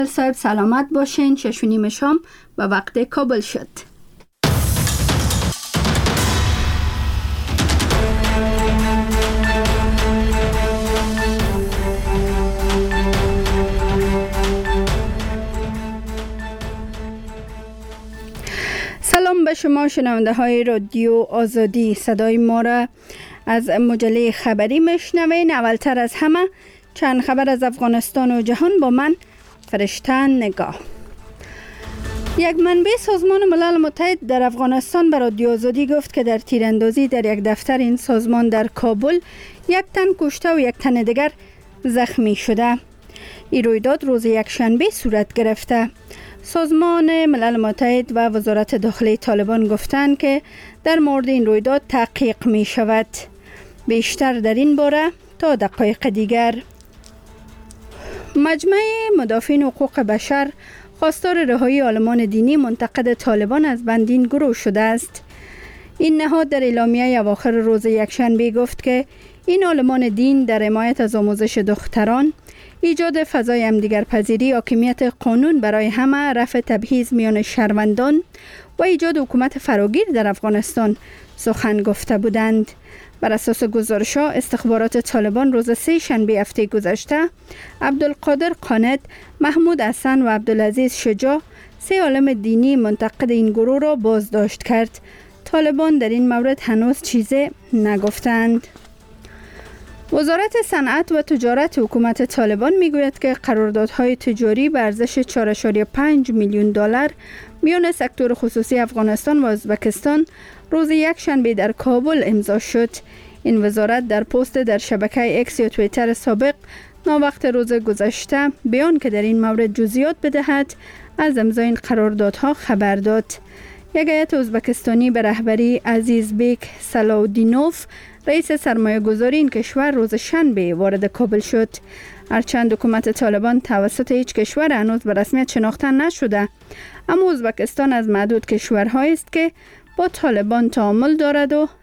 صاحب سلامت باشین. 6:30 شام و وقت کابل شد. سلام به شما شنونده های رادیو آزادی. صدای ما را از مجله خبری میشنوین. اولتر از همه چند خبر از افغانستان و جهان با من فرشته نگاه. یک منبع سازمان ملل متحد در افغانستان به رادیو آزادی گفت که در تیراندازی در یک دفتر این سازمان در کابل یک تن کشته و یک تن دیگر زخمی شده. این رویداد روز یکشنبه صورت گرفته. سازمان ملل متحد و وزارت داخلی طالبان گفتند که در مورد این رویداد تحقیق می شود. بیشتر در این باره تا دقایق دیگر. مجمع مدافعین حقوق بشر خواستار رهایی عالمان دینی منتقد طالبان از بندین گروه شده است. این نهاد در اعلامیه اواخر روز یکشنبه گفت که این عالمان دین در حمایت از آموزش دختران، ایجاد فضای همدیگرپذیری، حاکمیت قانون برای همه، رفع تبعیض میان شهروندان و ایجاد حکومت فراگیر در افغانستان سخن گفته بودند. بر اساس گزارش‌ها استخبارات طالبان روز سه‌شنبه هفته گذشته عبدالقادر قانت، محمود حسن و عبدالعزیز شجاع، 3 عالم دینی منتقد این گروه را بازداشت کرد. طالبان در این مورد هنوز چیزی نگفتند. وزارت صنعت و تجارت حکومت طالبان میگوید که قراردادهای تجاری به ارزش 4.5 میلیون دلار میان سکتور خصوصی افغانستان و ازبکستان روز یکشنبه در کابل امضا شد. این وزارت در پست در شبکه اکس یا توییتر سابق ناوقت روز گذشته بیان که در این مورد جزئیات بدهد از امضای این قراردادها خبر داد. یک هیئت ازبکستانی به رهبری عزیزبیک سلاودینوف، رئیس سرمایه گذاری این کشور، روز شنبه وارد کابل شد. هرچند حکومت طالبان توسط هیچ کشور هنوز به رسمیت شناخته نشده، اما ازبکستان از معدود کشورهایی است که با طالبان تعامل دارد و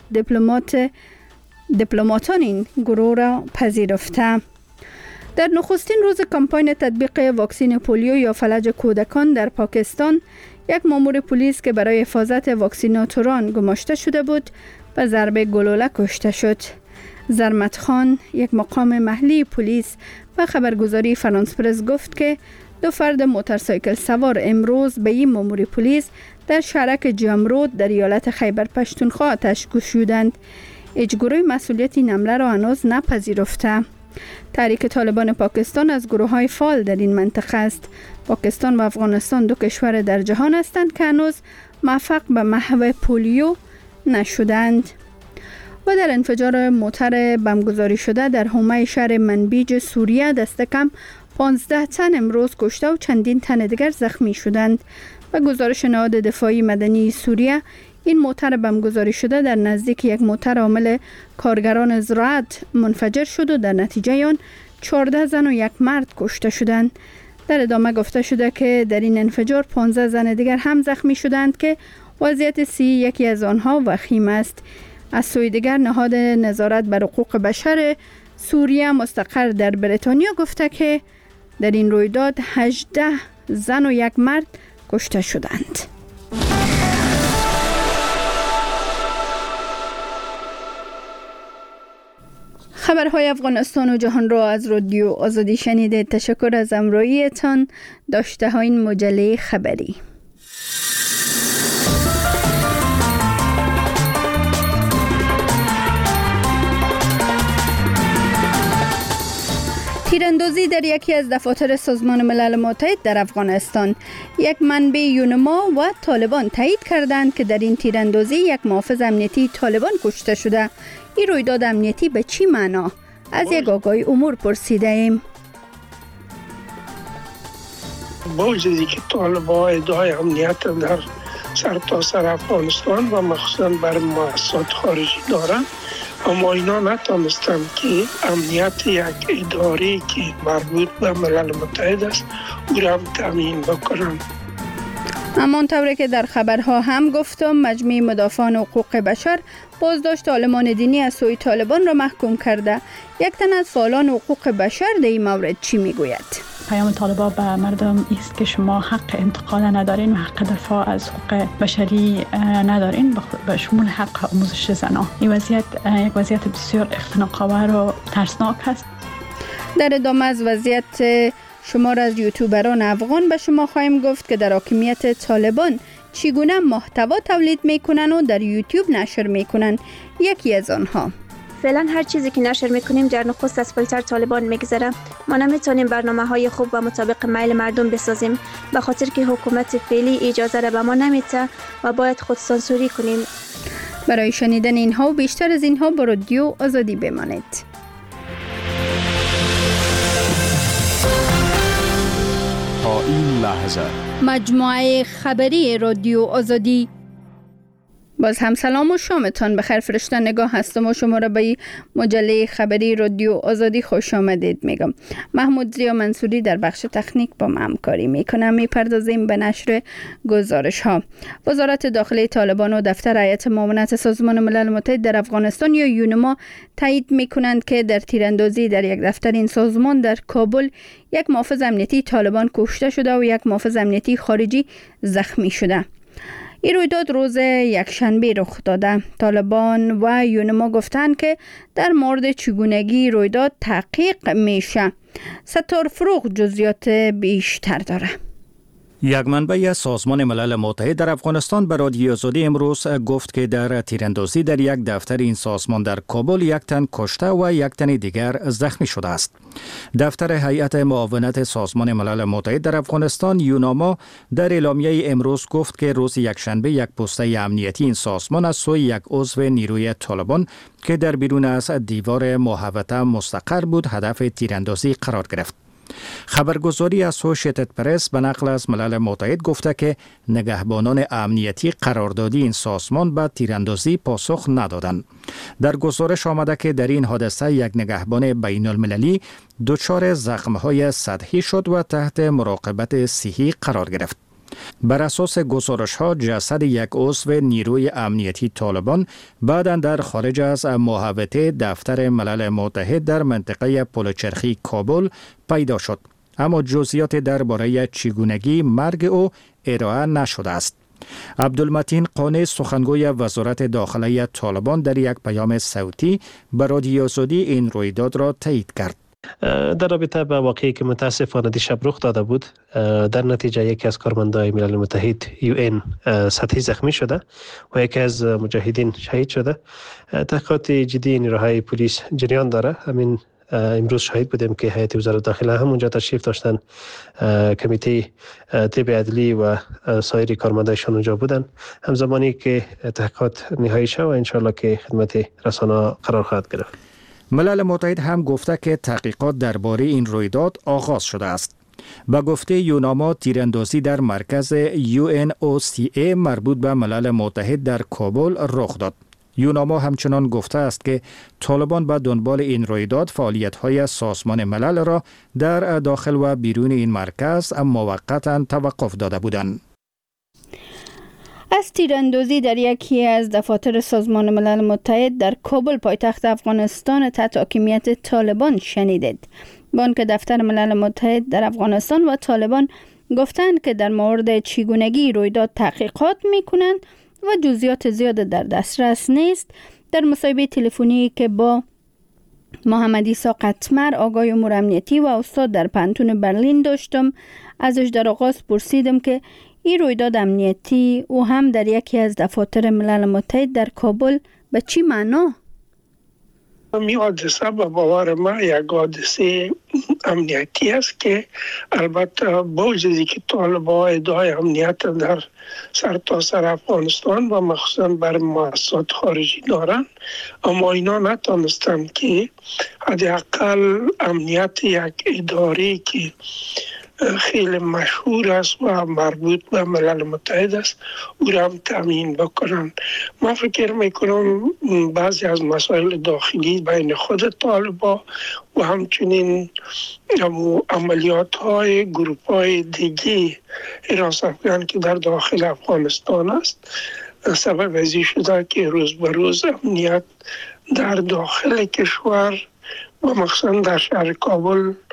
دیپلماتان این گروه را پذیرفته. در نخستین روز کمپاین تطبیق واکسن پولیو یا فلج کودکان در پاکستان، یک مامور پلیس که برای حفاظت واکسیناتوران گماشته شده بود به ضربه گلوله کشته شد. زرمت خان، یک مقام محلی پلیس، به خبرگزاری فرانس پرس گفت که 2 فرد موتورسایکل سوار امروز به این مامور پلیس در شهرک جمرود در ایالت خیبر پشتونخوا آتش گشودند. هیچ گروه مسئولیت این حمله را هنوز نپذیرفته. تحریک طالبان پاکستان از گروه‌های فعال در این منطقه است. پاکستان و افغانستان 2 کشور در جهان هستند که هنوز موفق به محو پولیو نشدند. و در انفجار موتر بمبگذاری شده در حومه شهر منبیج سوریه دست کم 15 تن امروز کشته و چندین تن دیگر زخمی شدند. و گزارش نهاد دفاعی مدنی سوریه، این موتر بمبگذاری شده در نزدیک یک موتر حامل کارگران زراعت منفجر شد و در نتیجه آن 14 زن و 1 مرد کشته شدند. در ادامه گفته شده که در این انفجار 15 زن دیگر هم زخمی شدند که وضعیت یکی از آنها وخیم است. از سوی دیگر نهاد نظارت بر حقوق بشر سوریه مستقر در بریتانیا گفته که در این رویداد 18 زن و 1 مرد کشته شدند. خبرهای افغانستان و جهان را از رادیو آزادی شنیدید. تشکر از همراهیتان. داشته های این مجله خبری. تیراندازی در یکی از دفاتر سازمان ملل متحد در افغانستان. یک منبع یونما و طالبان تایید کردند که در این تیراندازی یک محافظ امنیتی طالبان کشته شده. این رویداد امنیتی به چی معنا؟ از یک آگاهی امور پرسیده ایم. با وجودی که طالبان ادعای امنیت در سرتاسر افغانستان و مخصوصا بر مؤسسات خارجی دارند، اما اینا نتانستند که امنیت یک اداره که مربوط به ملل متحد است او را تامین بکنند. همانطور که در خبرها هم گفتم، مجمع مدافعان حقوق بشر بازداشت عالمان دینی از سوی طالبان را محکوم کرده. یک تن از فعالان حقوق بشر در این مورد چی میگوید؟ پیام طالبان به مردم است که شما حق انتقاد ندارین و حق دفاع از حقوق بشری ندارین، به شمول حق آموزش زنان. این وضعیت یک وضعیت بسیار اختناق‌آور و ترسناک است. در ادامه از وضعیت شمار از یوتیوبران افغان به شما خواهیم گفت که در حاکمیت طالبان چگونه محتوا تولید میکنن و در یوتیوب نشر میکنن. یکی از آنها: فعلا هر چیزی که نشر میکنیم در نخست از فیلتر طالبان میگذره. ما نمیتونیم برنامه‌های خوب و مطابق میل مردم بسازیم، به خاطر که حکومت فعلی اجازه را به ما نمیده و باید خود سانسوری کنیم. برای شنیدن اینها و بیشتر از اینها با رادیو آزادی بمانید. تا این لحظه مجموعه خبری رادیو آزادی. باز هم سلام و شامتان بخیر. فرشته نگاه هستم و شما را به مجله خبری رادیو آزادی خوش آمدید میگم. محمود زیا منصوری در بخش تکنیک با من همکاری میکنم. میپردازیم به نشر گزارش ها. وزارت داخلی طالبان و دفتر هیئت معاونت سازمان ملل متحد در افغانستان یا یونما تایید میکنند که در تیراندازی در یک دفتر این سازمان در کابل یک محافظ امنیتی طالبان کشته شده و یک محافظ امنیتی خارجی زخمی شده. این رویداد روز یکشنبه رخ داده. طالبان و یونما گفتند که در مورد چگونگی رویداد تحقیق میشه. ستار فروغ جزئیات بیشتر داره. یک منبع سازمان ملل متحد در افغانستان به رادیو آزادی امروز گفت که در تیراندازی در یک دفتر این سازمان در کابل یک تن کشته و یک تن دیگر زخمی شده است. دفتر هیئت معاونت سازمان ملل متحد در افغانستان یوناما در اعلامیه امروز گفت که روز یکشنبه یک پسته امنیتی این سازمان از سوی یک عضو نیروی طالبان که در بیرون از دیوار محوطه مستقر بود هدف تیراندازی قرار گرفت. خبرگزاری اسوشیتد پرس به نقل از ملل متحد گفته که نگهبانان امنیتی قراردادی این سازمان به تیراندازی پاسخ ندادند. در گزارش آمده که در این حادثه یک نگهبان بین المللی دچار زخم‌های سطحی شد و تحت مراقبت صحی قرار گرفت. بر اساس گزارش‌ها جسد یک عضو نیروی امنیتی طالبان بعداً در خارج از محوطه دفتر ملل متحد در منطقه پلچرخی کابل پیدا شد، اما جزئیات درباره چگونگی مرگ او ارائه نشده است. عبدالمتین قانی سخنگوی وزارت داخلی طالبان در یک پیام صوتی به رادیو آزادی این رویداد را تایید کرد. در رابطه با واقعی که متاسفانه دیشب رخ داده بود، در نتیجه یکی از کارمندان ملل متحد UN سطحی زخمی شده و یکی از مجاهدین شهید شده. تحقیقات جدی نیروهای پلیس جریان داره. همین امروز شاهد بودیم که هیئت وزارت داخله همونجا تشریف داشتن، کمیته طب عدلی و سایر کارمندایشان اونجا بودن، همزمانی که تحقیقات نهایی شد و انشالله که خدمت رسانه قرار خواهد گرفت. ملل متحد هم گفته که تحقیقات درباره این رویداد آغاز شده است. با گفته یوناما تیراندازی در مرکز UNOCA مربوط به ملل متحد در کابل رخ داد. یوناما همچنان گفته است که طالبان به دنبال این رویداد فعالیت‌های سازمان ملل را در داخل و بیرون این مرکز موقتا توقف داده بودند. از تیراندازی در یکی از دفاتر سازمان ملل متحد در کابل پایتخت افغانستان تحت حاکمیت طالبان شنیدید. بانک دفتر ملل متحد در افغانستان و طالبان گفتند که در مورد چگونگی رویداد تحقیقات میکنند و جزئیات زیاد در دسترس نیست. در مصاحبه تلفنی که با محمد عیسی قطمر آقای امور امنیتی و استاد در پانتون برلین داشتم، ازش در آغاز پرسیدم که این رویداد امنیتی او هم در یکی از دفاتر ملل متحد در کابل به چی معنا؟ این حادثه به باور ما یک حادثه امنیتی است که البته با وجودی که طالبان ادعای امنیت در سرتاسر افغانستان و مخصوصا بر مؤسسات خارجی دارند، اما اینا نتانستند که حداقل امنیت یک اداره که خیلی مشهور است و مربوط به ملل متحد است او را هم تامین بکنند. من فکر میکنم بعضی از مسائل داخلی بین خود طالبان و همچنین عملیات های گروپ های دیگه حراست افغان که در داخل افغانستان است سبب ازی شده که روز به روز امنیت در داخل کشور و مخصوصا در شهر کابل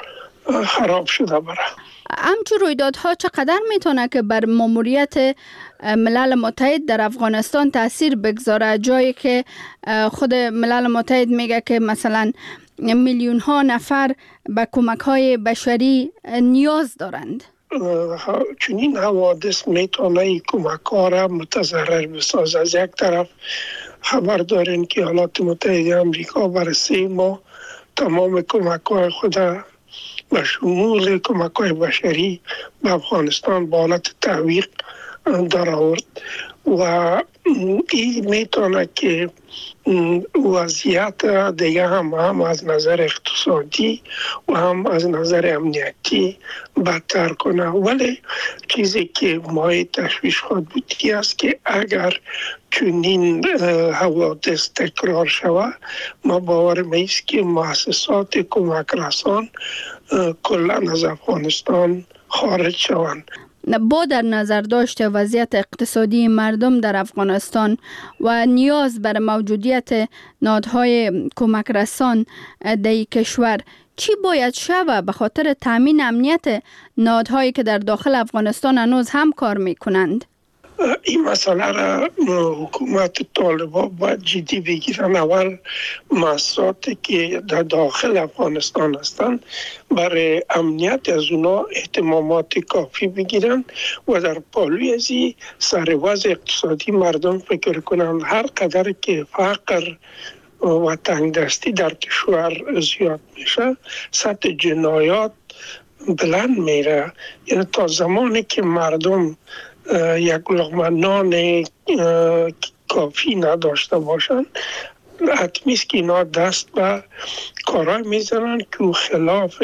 خراب شده بره. همچون رویدادها چقدر میتونه که بر ماموریت ملل متحد در افغانستان تاثیر بگذاره، جایی که خود ملل متحد میگه که مثلا میلیون ها نفر به کمک های بشری نیاز دارند؟ چنین حوادث میتونه کمک ها را متضرر بسازه. از یک طرف خبر دارین که ایالات متحده آمریکا برای 3 ماه تمام کمک های خود به شمول کمک های بشری به افغانستان به حالت تعویق در آورد و این میتونه که وضعیت دیگه هم از نظر اقتصادی و هم از نظر امنیتی بدتر کنه. ولی چیزی که مایه تشویش خود بودی است که اگر چنین حوادث تکرار شود، ما باورم است که مؤسسات کمک رسان کلا از افغانستان خارج شوند. با در نظر داشته وضعیت اقتصادی مردم در افغانستان و نیاز بر موجودیت نهادهای کمک رسان در کشور، چی باید شود به خاطر تامین امنیت نهادهایی که در داخل افغانستان هنوز هم کار میکنند؟ این مسئله را حکومت طالبان باید جدی بگیرن. اول مؤسساتی که در داخل افغانستان هستند برای امنیت از اونا اهتمامات کافی بگیرن و در پالوی از سر وضع اقتصادی مردم فکر کنن. هر قدر که فقر و تنگدستی در کشور زیاد میشه، سطح جنایات بلند میره. یعنی تا زمانی که مردم یک لقمه نان کافی نداشته باشند، حتمی است که اینا دست به کارهای میزنن که خلاف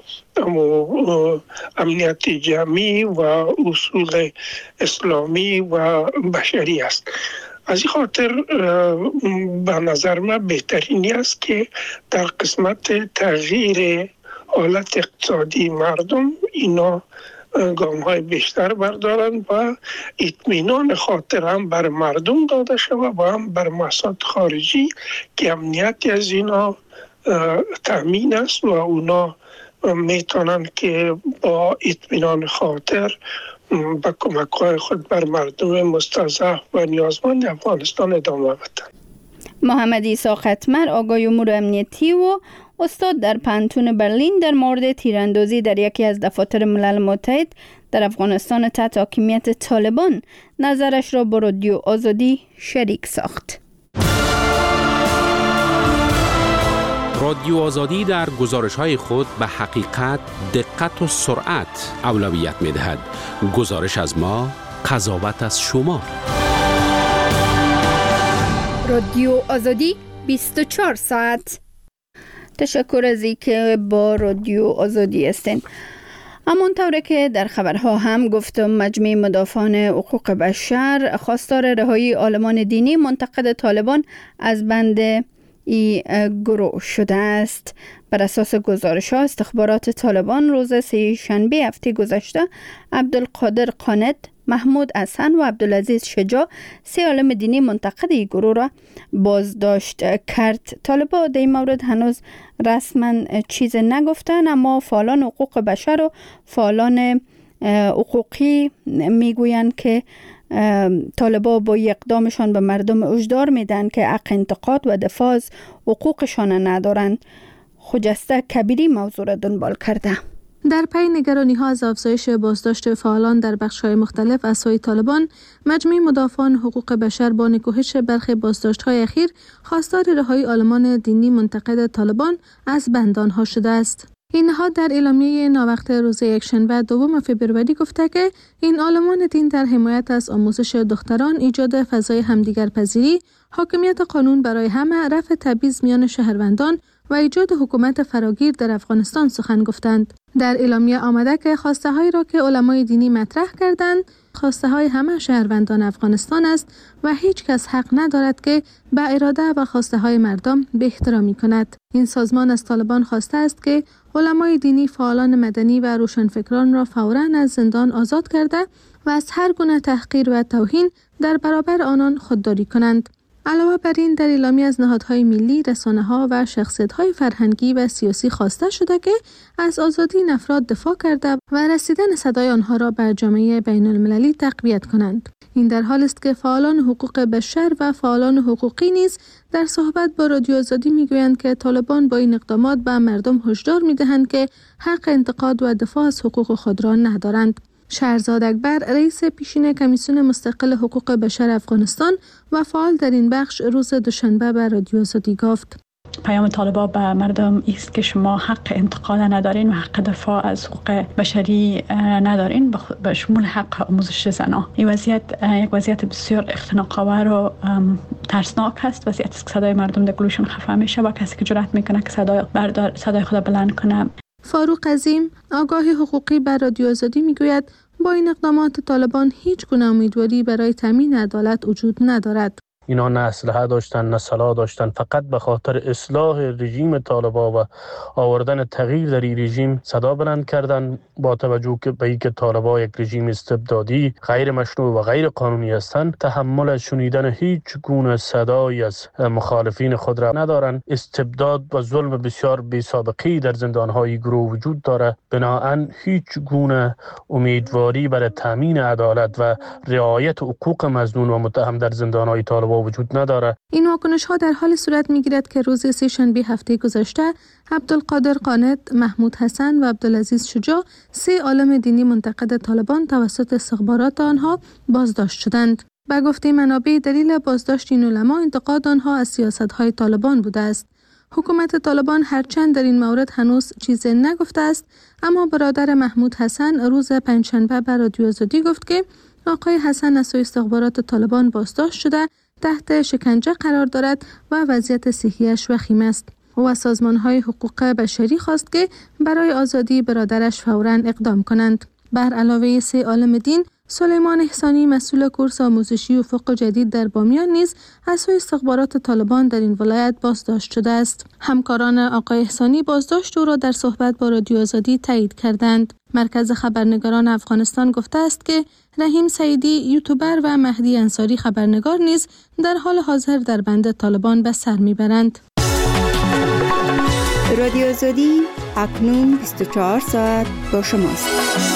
امنیت جمعی و اصول اسلامی و بشری است. از این خاطر به نظر من بهترین است که در قسمت تغییر حالت اقتصادی مردم اینا گام های بیشتر بردارند و اطمینان خاطر هم بر مردم داده شود و هم بر مؤسسات خارجی که امنیتی از اینا تامین است و اونا میتونن که با اطمینان خاطر با کمک های خود بر مردم مستضعف و نیازمند افغانستان ادامه بدن. محمد عیسی ختمر، آقای امور امنیتی و استاد در پانتون برلین، در مورد تیراندازی در یکی از دفاتر ملل متحد در افغانستان تحت حاکمیت طالبان نظرش را با رادیو آزادی شریک ساخت. رادیو آزادی در گزارش‌های خود به حقیقت، دقت و سرعت اولویت می‌دهد. گزارش از ما، قضاوت از شما. رادیو آزادی 24 ساعت. تشکر از اینکه با رادیو آزادی هستین. همانطور که در خبرها هم گفتم، مجمع مدافعان حقوق بشر خواستار رهایی عالمان دینی منتقد طالبان از بند ای گروه شده است. بر اساس گزارش ها استخبارات طالبان روز سه‌شنبه هفته گذشته عبدالقادر قانت، محمود حسن و عبدالعزیز شجاع، 3 عالم دینی منتقد این گروه را بازداشت کرد. طالبان در این مورد هنوز رسما چیز نگفتن، اما فعالان حقوق بشر و فعالان حقوقی میگویند که طالبان با اقدامشان به مردم هشدار میدن که حق انتقاد و دفاع از حقوقشان ندارند. خجسته کبیری موضوع را دنبال کرده. در پی نگرانی ها از افزایش بازداشت فعالان در بخش‌های مختلف از سوی طالبان، مجمع مدافعان حقوق بشر با نکوهش برخی بازداشت‌های اخیر خواستار رهایی عالمان دینی منتقد طالبان از بند آنها شده است. این نهاد در اعلامیه ناوقت روز یکشنبه 2 فوریه گفته که این عالمان دین در حمایت از آموزش دختران، ایجاد فضای همدیگرپذیری، حاکمیت قانون برای همه، رفع تبعیض میان شهروندان و ایجاد حکومت فراگیر در افغانستان سخن گفتند. در اعلامیه آمده که خواسته هایی را که علمای دینی مطرح کردند، خواسته های همه شهروندان افغانستان است و هیچ کس حق ندارد که به اراده و خواسته های مردم بی احترامی کند. این سازمان از طالبان خواسته است که علمای دینی، فعالان مدنی و روشنفکران را فوراً از زندان آزاد کرده و از هر گونه تحقیر و توهین در برابر آنان خودداری کنند. علاوه بر این در اعلامیه از نهادهای ملی، رسانه‌ها و شخصیت‌های فرهنگی و سیاسی خواسته شده که از آزادی این افراد دفاع کرده و رسیدن صدای آنها را بر جامعه بین‌المللی تقویت کنند. این در حالی است که فعالان حقوق بشر و فعالان حقوقی نیز در صحبت با رادیو آزادی میگویند که طالبان با این اقدامات به مردم هشدار میدهند که حق انتقاد و دفاع از حقوق خود را ندارند. شهرزاد اکبر، رئیس پیشین کمیسیون مستقل حقوق بشر افغانستان و فعال در این بخش، روز دوشنبه به رادیو آزادی گفت: پیام طالبان به مردم است که شما حق انتقاد ندارین و حق دفاع از حقوق بشری ندارین، به شمول حق آموزش زنان. این وضعیت یک وضعیت بسیار اختناق‌آور و ترسناک است. وضعیتی است که صدای مردم در گلوشون خفه میشه و کسی که جرأت میکنه که صدای خود بلند کنه. فاروق عظیم، آگاه حقوقی بر رادیو آزادی میگوید با این اقدامات طالبان هیچ گونه امیدواری برای تامین عدالت وجود ندارد. اینا نه اسلحه داشتن نه سلاح داشتن، فقط به خاطر اصلاح رژیم طالبان و آوردن تغییر در این رژیم صدا بلند کردن، با توجه به اینکه طالبان یک رژیم استبدادی غیر مشروع و غیر قانونی هستند، تحمل شنیدن هیچ گونه صدایی از مخالفین خود را ندارند. استبداد و ظلم بسیار بی سابقه‌ای در زندان‌های گروه وجود دارد، بنابراین هیچ گونه امیدواری برای تامین عدالت و رعایت حقوق مظنون و متهم در زندان‌های طالبان وجود نداره. این واکنش ها در حال صورت میگیرد که روز سه‌شنبه هفته گذشته عبدالقادر قانت، محمود حسن و عبدالعزیز شجاع، 3 عالم دینی منتقد طالبان توسط استخبارات آنها بازداشت شدند. به گفته منابع، دلیل بازداشت این علما انتقاد آنها از سیاست‌های طالبان بوده است. حکومت طالبان هرچند در این مورد هنوز چیزی نگفته است، اما برادر محمود حسن روز پنجشنبه به رادیو آزادی گفت که آقای حسن از سوی استخبارات طالبان بازداشت شده، تحت شکنجه قرار دارد و وضعیت صحیش وخیم است. او از سازمان‌های حقوق بشری خواست که برای آزادی برادرش فوراً اقدام کنند. بر علاوه 3 عالم دین، سلیمان احسانی، مسئول کورس آموزشی افق جدید در بامیان، نیز از سوی استخبارات طالبان در این ولایت بازداشت شده است. همکاران آقای احسانی بازداشت او را در صحبت با رادیو آزادی تایید کردند. مرکز خبرنگاران افغانستان گفته است که رحیم سعیدی، یوتیوبر و مهدی انصاری خبرنگار نیز در حال حاضر در بند طالبان به سر میبرند. رادیو آزادی اکنون 24 ساعت با شماست.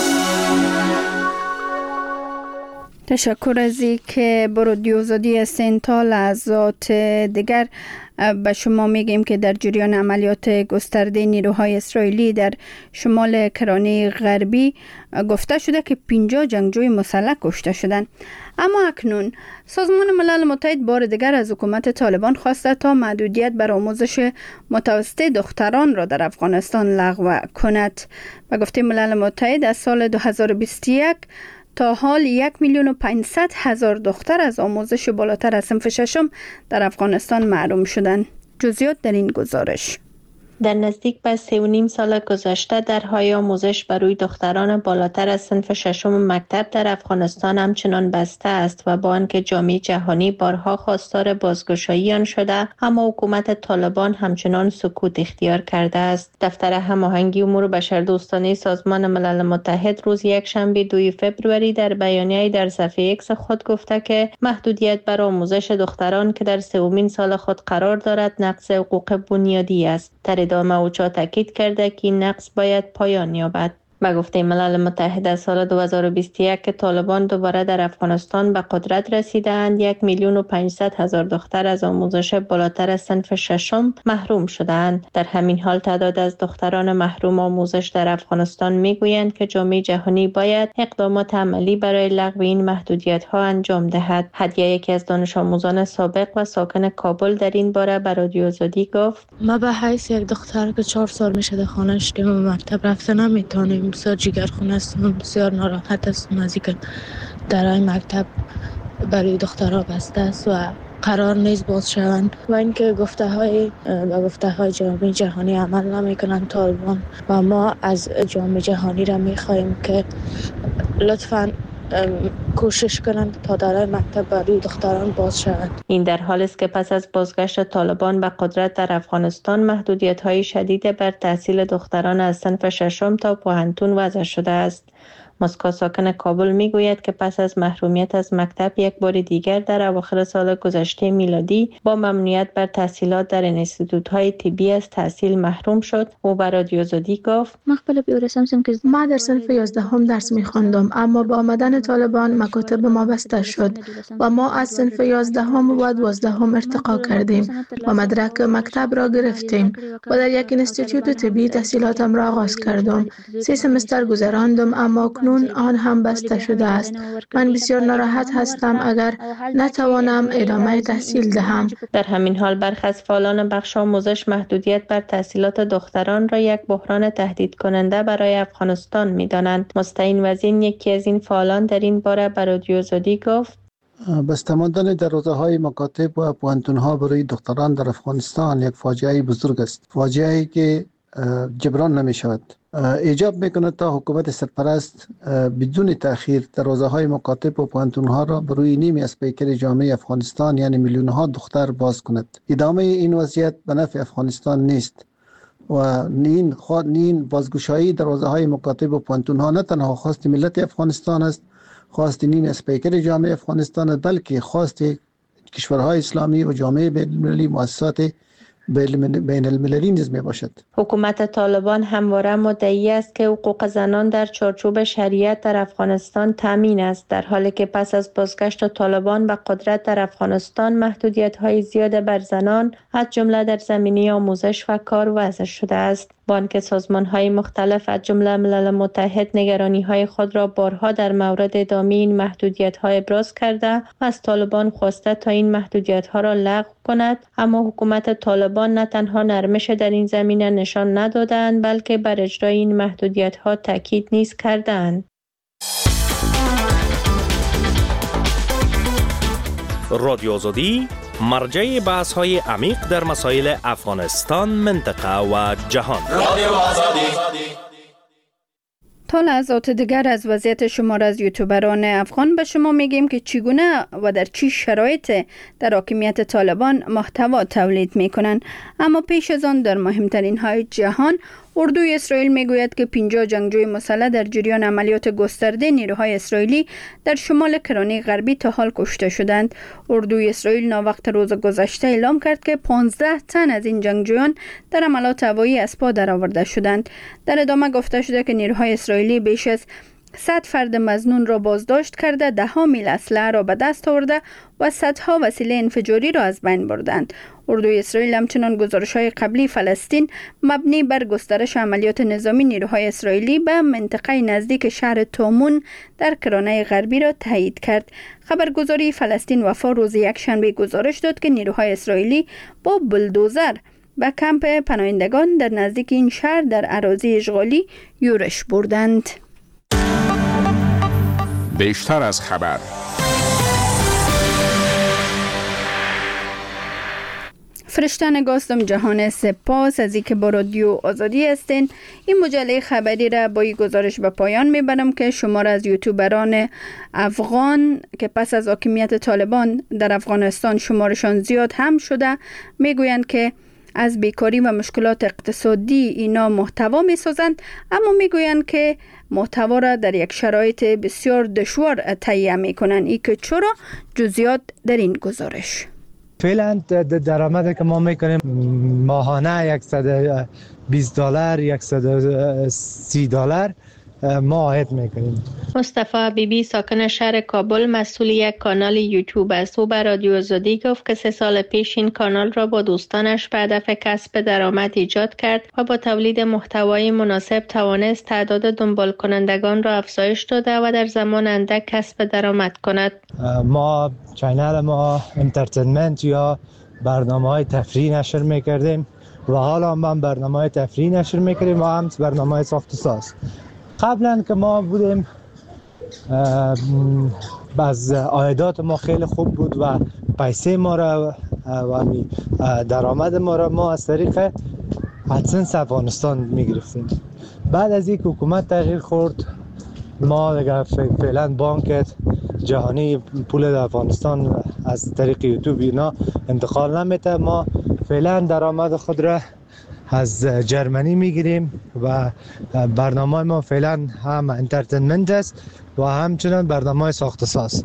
تشکر از اینکه با رادیو آزادی هستین. تا لحظات دیگر به شما میگیم که در جریان عملیات گسترده نیروهای اسرائیلی در شمال کرانه غربی گفته شده که 50 جنگجوی مسلح کشته شدند. اما اکنون سازمان ملل متحد بار دیگر از حکومت طالبان خواسته تا محدودیت بر آموزش متوسط دختران را در افغانستان لغو کند. به گفته ملل متحد از سال 2021 تا حال 1,500,000 دختر از آموزش بالاتر از صنف ششم در افغانستان محروم شدند. جزئیات در این گزارش. در نزدیک به 3.5 سال گذشته درهای آموزش برای دختران بالاتر از صنف ششم مکتب در افغانستان همچنان بسته است و با آنکه جامعه جهانی بارها خواستار بازگشایی آن شده، اما حکومت طالبان همچنان سکوت اختیار کرده است. دفتر هماهنگی امور بشردوستانه سازمان ملل متحد روز یکشنبه 2 فوریه در بیانیه‌ای در صفحه X خود گفته که محدودیت بر آموزش دختران که در 3مین سال خود قرار دارد نقض حقوق بنیادی است. در ادامه اوچا تاکید کرده که این نقض باید پایان یابد. به گفته ملل متحد از سال 2021 که طالبان دوباره در افغانستان به قدرت رسیدند، 1,500,000 دختر از آموزش بالاتر از صنف ششم محروم شدند. در همین حال تعداد از دختران محروم آموزش در افغانستان میگویند که جامعه جهانی باید اقدامات عملی برای لغو این محدودیت‌ها انجام دهد. هدیه، یکی از دانش آموزان سابق و ساکن کابل، در این باره به رادیو آزادی گفت: ما به حیث یک دختر که 4 سال میشه در خانه شدیم و مکتب رفته نمیتونیم، بسیار جگرخون هستم، بسیار ناراحت هستم از اینکه درهای مکتب برای دخترها بسته است و قرار نیست باز شوند و اینکه گفته های جامعه جهانی عمل نمیکنند طالبان و ما از جامعه جهانی را میخواهیم که لطفاً کوشش کنند تا درهای مکتب برای دختران باز شود. این در حال است که پس از بازگشت طالبان به قدرت در افغانستان محدودیت‌های شدید بر تحصیل دختران از صنف ششم تا پوهنتون وضع شده است. مسکا ساکن کابل میگوید که پس از محرومیت از مکتب یک بار دیگر در اواخر سال گذشته میلادی با ممنوعیت بر تحصیلات در انستیتوت‌های طبی از تحصیل محروم شد. او به رادیو آزادی گفت: ما در صنف 11 درس می‌خواندم، اما با آمدن طالبان مکاتب ما بسته شد و ما از صنف 11 و 12 ارتقا کردیم و مدرک مکتب را گرفتیم و در یک انستیتوت طبی تحصیلاتم را آغاز کردم. 3 سمستر گذراندم، اما اکنون آن هم بسته شده است. من بسیار ناراحت هستم اگر نتوانم ادامه تحصیل دهم. در همین حال برخی از فعالان بخش آموزش محدودیت بر تحصیلات دختران را یک بحران تهدید کننده برای افغانستان می‌دانند. مستعین وزین یکی از این فعالان در این باره به رادیو آزادی گفت: بسته ماندن دروازه‌های مکاتب و پوهنتون‌ها برای دختران در افغانستان یک فاجعه بزرگ است. فاجعه‌ای که جبران نمی‌شود. ایجاب می‌کند تا حکومت سرپرست بدون تأخیر دروازه‌های مکاتب و پوهنتون‌ها را برای نیمی از پیکر جامعه افغانستان یعنی میلیون‌ها دختر باز کند. ادامه این وضعیت به نفع افغانستان نیست و این بازگشایی دروازه‌های مکاتب و پوهنتون‌ها نه تنها خواست ملت افغانستان است، خواست نیمی از پیکر جامعه افغانستان، بلکه خواست کشورهای اسلامی و جامعه بین‌المللی مؤسسات بین المللی نیز می باشد. حکومت طالبان همواره مدعی است که حقوق زنان در چارچوب شریعت در افغانستان تامین است، در حالی که پس از بازگشت طالبان به قدرت در افغانستان محدودیت‌های زیاد بر زنان از جمله در زمینه آموزش و کار وضع شده است. بانک سازمان‌های مختلف از جمله ملل متحد نگرانی‌های خود را بارها در مورد ادامه این محدودیت‌ها ابراز کرده و از طالبان خواسته تا این محدودیت‌ها را لغو کند، اما حکومت طالبان نه تنها نرمش در این زمینه نشان ندادند، بلکه بر اجرای این محدودیت‌ها تاکید نیز کردند. رادیو آزادی مرجع بحث‌های عمیق در مسائل افغانستان، منطقه و جهان. رادیو آزادی. تا لحظات دیگر از وضعیت شمار از یوتیوبران افغان به شما میگیم که چگونه و در چی شرایط در حاکمیت طالبان محتوا تولید میکنن. اما پیش از آن در مهمترین های جهان، اردوی اسرائیل میگوید که 50 جنگجوی مسلح در جریان عملیات گسترده نیروهای اسرائیلی در شمال کرانه غربی تا حال کشته شدند. اردوی اسرائیل ناوقت روز گذشته اعلام کرد که 15 تن از این جنگجویان در حملات هوایی از پا درآورده شدند. در ادامه گفته شده که نیروهای اسرائیلی بیش از 100 فرد مظنون را بازداشت کرده، 10 میل اسلحه را به دست آورده و صدها وسیله انفجاری را از بین بردند. اردوی اسرائیل همچنان گزارش‌های قبلی فلسطین مبنی بر گسترش عملیات نظامی نیروهای اسرائیلی به منطقه نزدیک شهر تومون در کرانه غربی را تایید کرد. خبرگزاری فلسطین وفا روز یکشنبه گزارش داد که نیروهای اسرائیلی با بلدوزر به کمپ پناهندگان در نزدیک این شهر در اراضی اشغالی یورش بردند. بیشتر از خبر. فرشته نگاستم جهان، سپاس از اینکه با رادیو آزادی هستین. این مجله خبری را با این گزارش به پایان میبرم که شمار از یوتیوبران افغان که پس از حاکمیت طالبان در افغانستان شمارشان زیاد هم شده میگویند که از بیکاری و مشکلات اقتصادی اینا محتوا میسازند، اما میگویند که محتوا را در یک شرایط بسیار دشوار تهیه میکنند. ای که چرا؟ جزئیات در این گزارش. فعلا درآمدی که ما میکنیم ماهانه $120 $130 ما عاید میکنیم. مصطفی بیبی ساکن شهر کابل مسئول یک کانال یوتیوب است. او به رادیو آزادی گفت که 3 سال پیش این کانال را با دوستانش به هدف کسب درآمد ایجاد کرد و با تولید محتوای مناسب توانست تعداد دنبال کنندگان را افزایش داده و در زمان اندک کسب درآمد کند. ما چینل ما انترتینمنت یا برنامه‌های تفریحی نشر میکردیم و حالا هم برنامه‌های تفریحی نشر میکردیم و هم برنامه‌های ساخت و ساز. قبلا که ما بودیم باز عایدات ما خیلی خوب بود و پیسه ما را و درآمد ما را ما از طریق ادسنس افغانستان میگرفتیم. بعد از اینکه حکومت تغییر خورد ما دیگه فعلا بانک جهانی پول افغانستان از طریق یوتیوب اینا انتقال نمیده. ما فعلا درآمد خود را از جرمنی میگیریم و برنامه ما فعلا هم انترتینمنت است و همچنان برنامه ساخت ساز.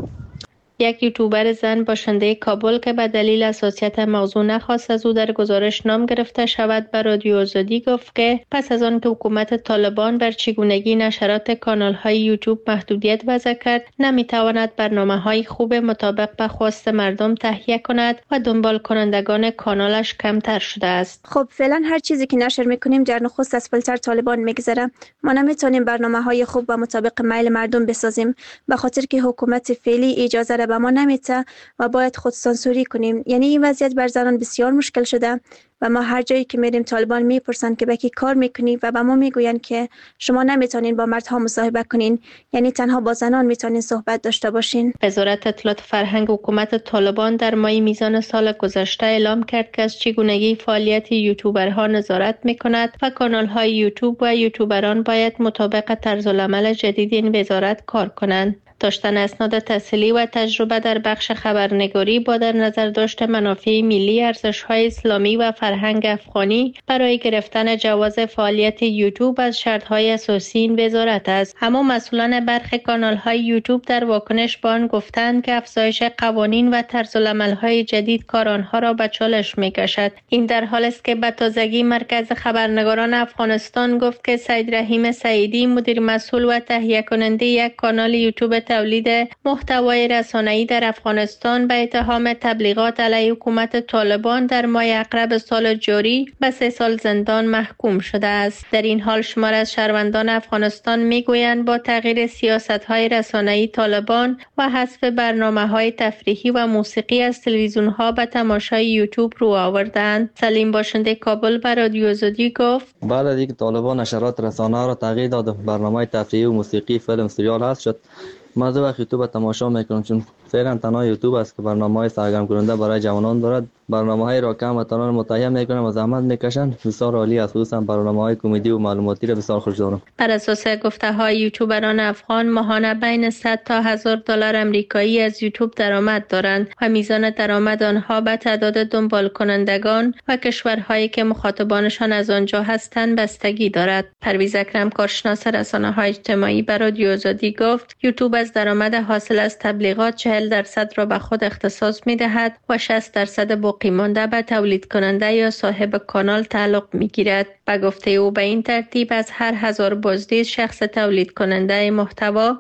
یک یوتیوبر زن باشنده کابل که به دلیل حساسیت موضوع نخواست از او در گزارش نام گرفته شود به رادیو آزادی گفت که پس از آن که حکومت طالبان بر چگونگی نشرات کانال‌های یوتیوب محدودیت وضع کرد، نمیتواند برنامه‌های خوب مطابق به خواست مردم تهیه کند و دنبال کنندگان کانالش کمتر شده است. خب فعلا هر چیزی که نشر میکنیم در نخست از فیلتر طالبان میگذره. ما نمیتونیم برنامه‌های خوب و مطابق میل مردم بسازیم به خاطر که حکومت فعلی اجازه به ما نمیده و باید خود سانسوری کنیم. یعنی این وضعیت بر زنان بسیار مشکل شده و ما هر جایی که میریم طالبان میپرسن که به کی کار میکنی و به ما میگوین که شما نمیتونین با مردها مصاحبه کنین، یعنی تنها با زنان میتونین صحبت داشته باشین. وزارت اطلاعات فرهنگ حکومت طالبان در ماه میزان سال گذشته اعلام کرد که از چگونگی فعالیت یوتیوبرها نظارت میکند و کانال‌های یوتیوب و یوتیوبران باید مطابق طرزالعمل جدید این وزارت کار کنند. داشتن اسناد تحصیلی و تجربه در بخش خبرنگاری با در نظر داشت منافع ملی، ارزش‌های اسلامی و فرهنگ افغانی برای گرفتن جواز فعالیت یوتیوب از شرط‌های اساسی این وزارت است. اما مسئولان برخی کانال‌های یوتیوب در واکنش به آن گفتند که افزایش قوانین و طرزالعمل‌های جدید کار آنها را به چالش می‌کشد. این در حالی است که به تازگی مرکز خبرنگاران افغانستان گفت که سید رحیم سعیدی مدیر مسئول و تهیه کننده یک کانال یوتیوب تولید محتوای رسانه‌ای در افغانستان به اتهام تبلیغات علیه حکومت طالبان در ماه اقرب سال جاری به 3 سال زندان محکوم شده است. در این حال شمار از شهروندان افغانستان میگویند با تغییر سیاست‌های رسانه‌ای طالبان و حذف برنامه‌های تفریحی و موسیقی از تلویزیون‌ها به تماشای یوتیوب رو آوردند. سلیم باشنده کابل به رادیو آزادی گفت بعد از اینکه طالبان نشرات رسانه‌ها را تغییر داد، برنامه‌های تفریحی و موسیقی، فیلم، سریال حذف شد. ما از وقت یوتیوب تماشا میکنم چون فعلا تنها یوتیوب است که برنامه‌های سرگرم کننده برای جوانان دارد. برنامه‌های را کم و تنها متهیه میکنم و زحمت میکشند. بسیار عالی است، خصوصا برنامه‌های کمدی و معلوماتی را بسیار خوش دارم. بر اساس گفته‌های یوتیوبران افغان ماهانه بین 100 تا $1000 آمریکایی از یوتیوب درآمد دارند و میزان درآمد آنها به تعداد دنبال کنندگان و کشورهایی که مخاطبانشان از آنجا هستند بستگی دارد. پرویز اکرم کارشناس رسانه‌های اجتماعی بر رادیو آزادی گفت یوتیوب از درآمد حاصل از تبلیغات 40% را به خود اختصاص می‌دهد و 60% باقی مانده به تولید کننده یا صاحب کانال تعلق می‌گیرد. به گفته او به این ترتیب از هر 1000 بازدید شخص تولید کننده محتوا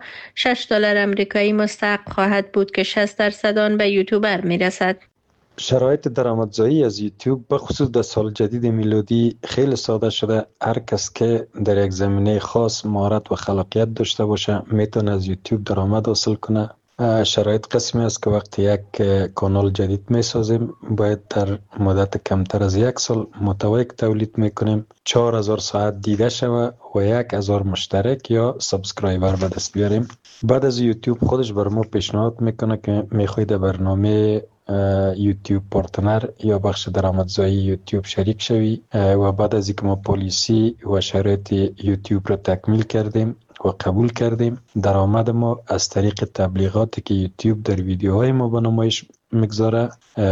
$6 آمریکایی مستحق خواهد بود که 60% آن به یوتیوبر می‌رسد. شرایط درآمدزایی از یوتیوب به خصوص در سال جدید میلادی خیلی ساده شده. هر کس که در یک زمینه خاص مهارت و خلاقیت داشته باشه میتونه از یوتیوب درآمد حاصل کنه. شرایط قسمی است که وقتی یک کانال جدید میسازیم باید در مدت کمتر از 1 سال محتوایی که تولید میکنیم 4000 ساعت دیده شوه و 1000 مشترک یا سابسکرایبر به دست بیاریم. بعد از یوتیوب خودش بر ما پیشنهاد میکنه که میخواید برنامه یوتیوب پارتنر یا بخش درآمدزایی یوتیوب شریک شوی و بعد از اینکه ما پالیسی و شرایط یوتیوب را تکمیل کردیم و قبول کردیم، درآمد ما از طریق تبلیغاتی که یوتیوب در ویدیوهای ما به نمایش میگذاره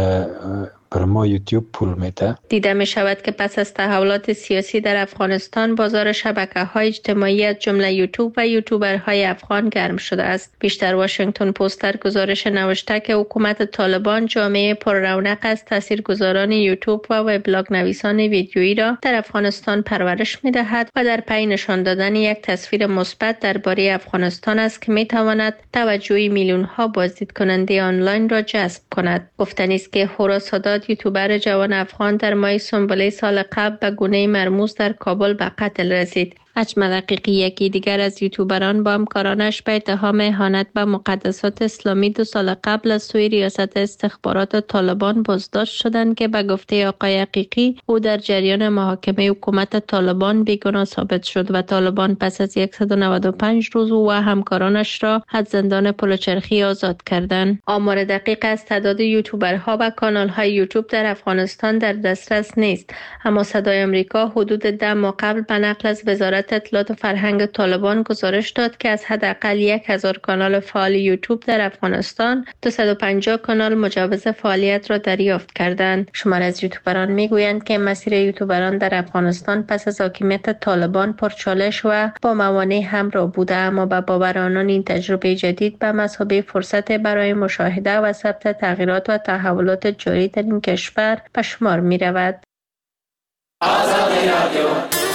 بر ما یوتیوب پول میده. دیده می شود که پس از تحولات سیاسی در افغانستان بازار شبکه‌های اجتماعی از جمله یوتیوب و یوتیوبرهای افغان گرم شده است. بیشتر واشنگتن پست در گزارش نوشته که حکومت طالبان جامعه پر رونق از تاثیرگذاران یوتیوب و وبلاگ نویسان ویدیویی را در افغانستان پرورش می‌دهد و در پی نشان دادن یک تصویر مثبت درباره افغانستان است که می‌تواند توجه میلیون‌ها بازدید کننده آنلاین را جذب کند. گفتنی است که هورا سادات یوتیوبر جوان افغان در ماه سنبله سال قبل به گونه مرموز در کابل به قتل رسید. اجمل حقیقی یکی دیگر از یوتیوبران با همکارانش به اتهام اهانت به مقدسات اسلامی 2 سال قبل از سوی ریاست استخبارات طالبان بازداشت شدند که به گفته آقای حقیقی او در جریان محاکمه حکومت طالبان بیگناه ثابت شد و طالبان پس از 195 روز او و همکارانش را از زندان پلوچرخی آزاد کردند. آمار دقیق از تعداد یوتیوبرها و کانال‌های یوتیوب در افغانستان در دسترس نیست، اما صدای آمریکا حدود 10 ماه قبل به نقل از وزارت وزارت اطلاعات و فرهنگ طالبان گزارش داد که از حداقل 1000 کانال فعال یوتیوب در افغانستان 250 کانال مجوز فعالیت را دریافت کردند. شمار از یوتیوبران میگویند که مسیر یوتیوبران در افغانستان پس از حاکمیت طالبان پرچالش و با موانع همراه بوده، اما به باور آنان این تجربه جدید به مثابه فرصت برای مشاهده و ثبت تغییرات و تحولات جاری در این کشور به شمار می رود.